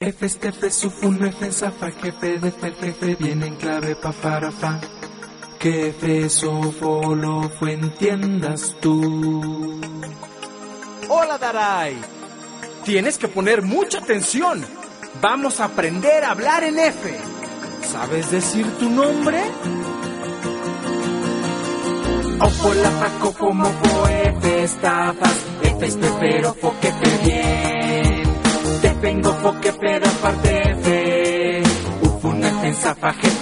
F, F, sufun, F, zafa, jefe, de jefe, viene en clave, pa, para, fa. Que F, sofo, lo fue, entiendas tú. Hola, Daray. Tienes que poner mucha atención. Vamos a aprender a hablar en F. ¿Sabes decir tu nombre? Ofo, la, fa, cofo, mofo, F, estafas, F, pero, fo, que te bien. Te vengo, fo, que pero, aparte, F. Ufun, F, zafa,